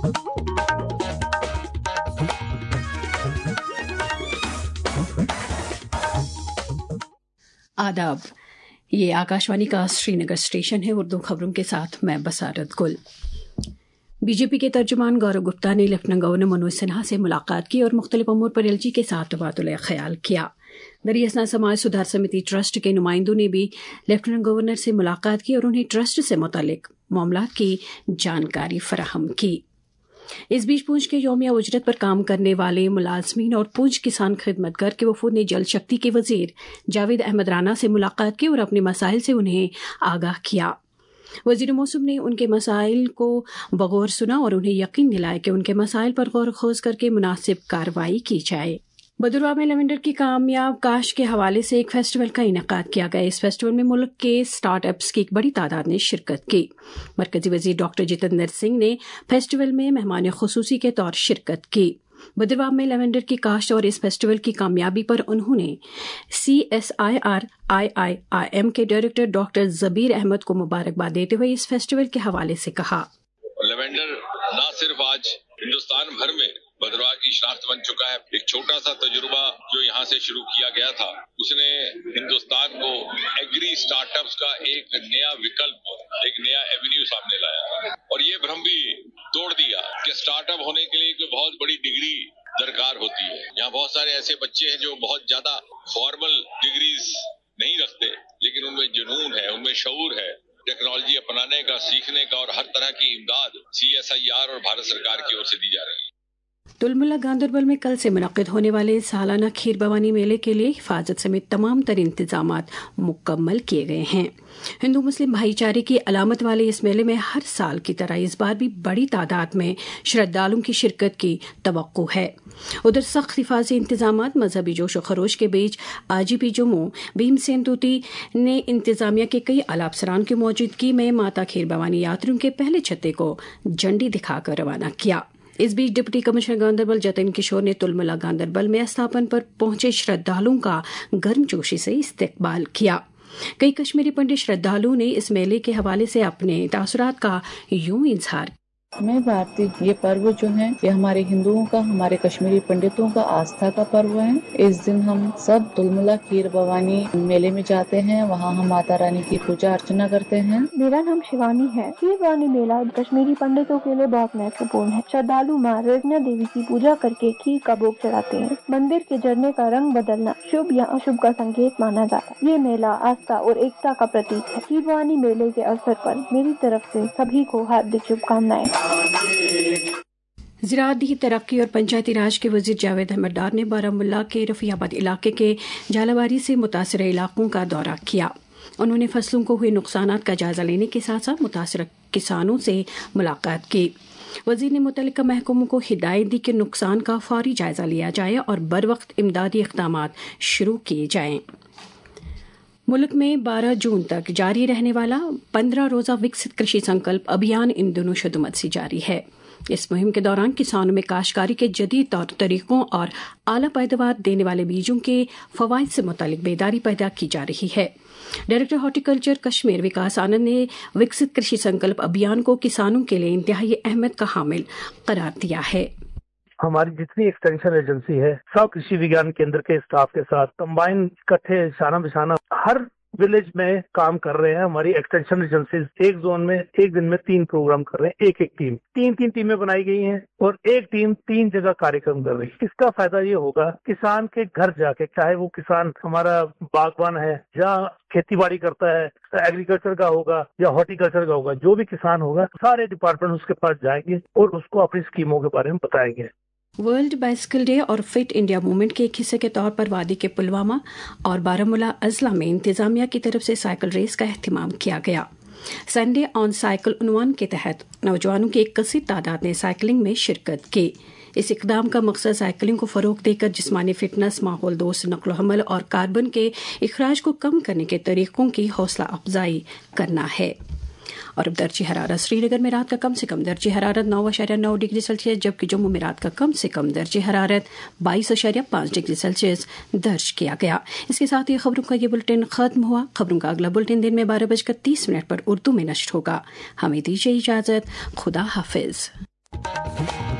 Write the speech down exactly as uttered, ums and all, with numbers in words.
आदाब, ये आकाशवाणी का श्रीनगर स्टेशन है। उर्दू खबरों के साथ मैं बसारत गुल। बीजेपी के तर्जुमान गौरव गुप्ता ने लेफ्टिनेंट गवर्नर मनोज सिन्हा से मुलाकात की और मुख्तलिफ अमूर पर एलजी के साथ तबादुल ख्याल किया। दरियासना समाज सुधार समिति ट्रस्ट के नुमाइंदों ने भी लेफ्टिनेंट गवर्नर से मुलाकात की और उन्हें ट्रस्ट से मुतालिक मामलात की जानकारी फराहम की। इस बीच पूंछ के यौमिया उजरत पर काम करने वाले मुलाजमीन और पूंछ किसान खिदमतगर के वफूद ने जल शक्ति के वजीर जावेद अहमद राना से मुलाकात की और अपने मसाइल से उन्हें आगाह किया। वजीर मौसूम ने उनके मसाइल को बगौर सुना और उन्हें यकीन दिलाया कि उनके मसाइल पर गौर खोज करके मुनासिब कार्रवाई की जाए। भदरवा में लेवेंडर की कामयाब काश्त के हवाले से एक फेस्टिवल का इनेकाद किया गया। इस फेस्टिवल में मुल्क के स्टार्ट अप्स की एक बड़ी तादाद ने शिरकत की। मरकजी वजीर डॉक्टर जितेंद्र सिंह ने फेस्टिवल में मेहमान खुसूसी के तौर शिरकत की। भदरवा में लेवेंडर की काश्त और इस फेस्टिवल की कामयाबी पर उन्होंने C S I R I I I M के डायरेक्टर डॉक्टर जबीर अहमद को मुबारकबाद देते हुए इस फेस्टिवल के हवाले से कहा, लेवेंडर न सिर्फ आज हिंदुस्तान भर में भदरवा की शनाख्त बन चुका है, एक छोटा सा तजुर्बा जो यहाँ से शुरू किया गया था उसने हिंदुस्तान को एग्री स्टार्टअप्स का एक नया विकल्प, एक नया एवेन्यू सामने लाया और ये भ्रम भी तोड़ दिया कि स्टार्टअप होने के लिए कोई बहुत बड़ी डिग्री दरकार होती है। यहाँ बहुत सारे ऐसे बच्चे हैं जो बहुत ज्यादा फॉर्मल डिग्रीज नहीं रखते, लेकिन उनमें जुनून है, उनमें शऊर है, टेक्नोलॉजी अपनाने का, सीखने का और हर तरह की इमदाद सी एस आई आर और भारत सरकार की ओर से दी जा रही है। तुलमुला गांदरबल में कल से मुनक्किद होने वाले सालाना खीर भवानी मेले के लिए हिफाजत समेत तमाम तर इंतजामात मुकम्मल किए गए हैं। हिंदू मुस्लिम भाईचारे की अलामत वाले इस मेले में हर साल की तरह इस बार भी बड़ी तादाद में श्रद्धालुओं की शिरकत की तवक्को है। उधर सख्त हिफाजती इंतजामात मजहबी जोश व खरोश के बीच आईजीपी जम्मू भीमसेन तूती ने इंतजामिया के कई आला अफसरान की मौजूदगी में माता खीर भवानी यात्रियों के पहले छत्ते को झंडी दिखाकर रवाना किया। इस बीच डिप्टी कमिश्नर गांदरबल जतिन किशोर ने तुलमुला गांदरबल में स्थापन पर पहुंचे श्रद्धालुओं का गर्मजोशी से इस्तकबाल किया। कई कश्मीरी पंडित श्रद्धालुओं ने इस मेले के हवाले से अपने तासुरात का यूं इजहार। मैं भारतीय, ये पर्व जो है ये हमारे हिंदुओं का, हमारे कश्मीरी पंडितों का आस्था का पर्व है। इस दिन हम सब तुलमुला खीर भवानी मेले में जाते हैं, वहाँ हम माता रानी की पूजा अर्चना करते हैं। मेरा नाम शिवानी है। खीर भवानी मेला कश्मीरी पंडितों के लिए बहुत महत्वपूर्ण है। श्रद्धालु माँ रजना देवी की पूजा करके खीर का भोग चढ़ाते हैं। मंदिर के झरने का रंग बदलना शुभ या अशुभ का संकेत माना जाता है। ये मेला आस्था और एकता का प्रतीक है। खीर भवानी मेले के अवसर पर मेरी तरफ से सभी को हार्दिक शुभकामनाएं। ज़राअती तरक्की और पंचायती राज के वजीर जावेद अहमद डार ने बारामुल्ला के रफियाबाद इलाके के झालावाड़ी से मुतासर इलाकों का दौरा किया। उन्होंने फसलों को हुए नुकसानात का जायजा लेने के साथ साथ मुतासर किसानों से मुलाकात की। वजीर ने मुतल्लिका महकमों को हिदायत दी कि नुकसान का फौरी जायजा लिया जाए और बर वक्त इमदादी इक़दामात शुरू किए जाएं। मुल्क में बारह जून तक जारी रहने वाला पंद्रह रोज़ा विकसित कृषि संकल्प अभियान इन दिनों शुद्धमत से जारी है। इस मुहिम के दौरान किसानों में काश्तकारी के जदीद तौर तरीकों और आला पैदावार देने वाले बीजों के फवाइद से मुतालिक बेदारी पैदा की जा रही है। डायरेक्टर हॉर्टिकल्चर कश्मीर विकास आनंद ने विकसित कृषि संकल्प अभियान को किसानों के लिए इंतहाई अहमियत का हामिल करार दिया है। हमारी जितनी एक्सटेंशन एजेंसी है सब कृषि विज्ञान केंद्र के स्टाफ के साथ कंबाइन इकट्ठे शाना बिशाना हर विलेज में काम कर रहे हैं। हमारी एक्सटेंशन एजेंसीज एक जोन में एक दिन में तीन प्रोग्राम कर रहे हैं। एक एक टीम तीन तीन टीमें बनाई गई हैं और एक टीम तीन जगह कार्यक्रम कर रही है। इसका फायदा ये होगा किसान के घर जाके, चाहे वो किसान हमारा बागवान है या खेती बाड़ी करता है, एग्रीकल्चर का होगा या हॉर्टिकल्चर का होगा, जो भी किसान होगा सारे डिपार्टमेंट उसके पास जाएंगे और उसको अपनी स्कीमों के बारे में बताएंगे। वर्ल्ड बाइसिकल डे और फिट इंडिया मूवमेंट के एक हिस्से के तौर पर वादी के पुलवामा और बारामूला अजला में इंतजामिया की तरफ से साइकिल रेस का एहतमाम किया गया। संडे ऑन साइकिल उन्वान के तहत नौजवानों की एक कसीर तादाद ने साइकिलिंग में शिरकत की। इस इकदाम का मकसद साइकिलिंग को फरोग देकर जिस्मानी फिटनेस, माहौल दोस्त नक्ल हमल और कार्बन के इखराज को कम करने के तरीकों की हौसला अफजाई करना है। और अब दर्जे हरारत श्रीनगर में रात का कम से कम दर्जे हरारत नौ अशारिया नौ डिग्री सेल्सियस, जबकि जम्मू में रात का कम से कम दर्जे हरारत बाईस अशारिया पाँच डिग्री सेल्सियस दर्ज किया गया। इसके साथ ही खबरों का ये बुलेटिन खत्म हुआ। खबरों का अगला बुलेटिन दिन में बारह बजकर तीस मिनट पर उर्दू में नष्ट होगा। हमें दीजिए इजाजत। खुदा हाफिज। ہے۔